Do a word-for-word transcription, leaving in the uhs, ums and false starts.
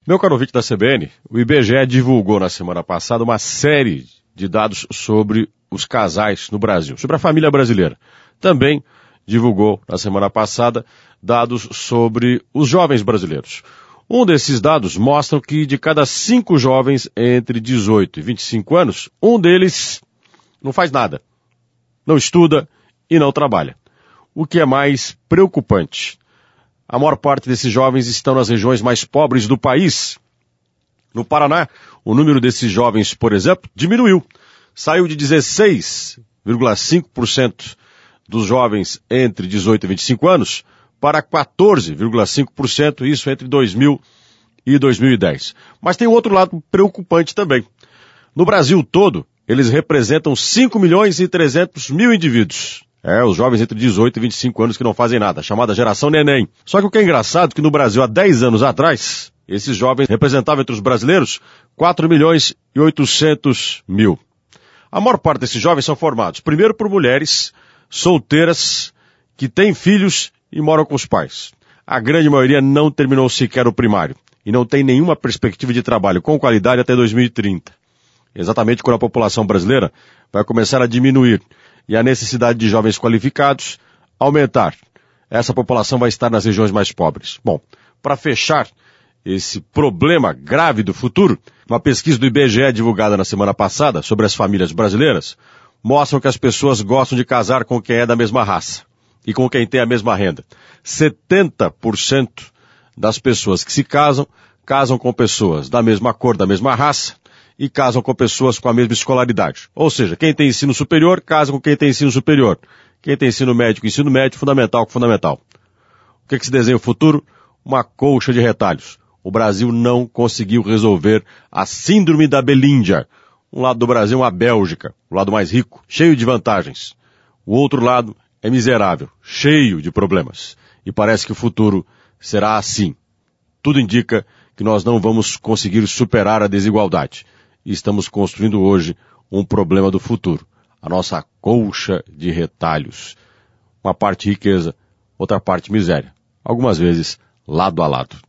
Meu caro ouvinte da C B N, o I B G E divulgou na semana passada uma série de dados sobre os casais no Brasil, sobre a família brasileira. Também divulgou na semana passada dados sobre os jovens brasileiros. Um desses dados mostra que de cada cinco jovens entre dezoito e vinte e cinco anos, um deles não faz nada, não estuda e não trabalha. O que é mais preocupante. A maior parte desses jovens estão nas regiões mais pobres do país. No Paraná, o número desses jovens, por exemplo, diminuiu. Saiu de dezesseis vírgula cinco por cento dos jovens entre dezoito e vinte e cinco anos para quatorze vírgula cinco por cento, isso entre dois mil e dois mil e dez. Mas tem um outro lado preocupante também. No Brasil todo, eles representam cinco milhões e trezentos mil indivíduos. É, os jovens entre dezoito e vinte e cinco anos que não fazem nada, chamada geração neném. Só que o que é engraçado é que no Brasil, há dez anos atrás, esses jovens representavam entre os brasileiros quatro milhões e oitocentos mil. A maior parte desses jovens são formados, primeiro, por mulheres solteiras que têm filhos e moram com os pais. A grande maioria não terminou sequer o primário e não tem nenhuma perspectiva de trabalho com qualidade até dois mil e trinta. Exatamente quando a população brasileira vai começar a diminuir e a necessidade de jovens qualificados aumentar. Essa população vai estar nas regiões mais pobres. Bom, para fechar esse problema grave do futuro, uma pesquisa do I B G E divulgada na semana passada sobre as famílias brasileiras mostra que as pessoas gostam de casar com quem é da mesma raça e com quem tem a mesma renda. setenta por cento das pessoas que se casam, casam com pessoas da mesma cor, da mesma raça, e casam com pessoas com a mesma escolaridade. Ou seja, quem tem ensino superior, casa com quem tem ensino superior. Quem tem ensino médio com ensino médio, fundamental com fundamental. O que, é que se desenha o futuro? Uma colcha de retalhos. O Brasil não conseguiu resolver a síndrome da Belíndia. Um lado do Brasil é uma Bélgica, o lado mais rico, cheio de vantagens. O outro lado é miserável, cheio de problemas. E parece que o futuro será assim. Tudo indica que nós não vamos conseguir superar a desigualdade. E estamos construindo hoje um problema do futuro. A nossa colcha de retalhos. Uma parte riqueza, outra parte miséria. Algumas vezes lado a lado.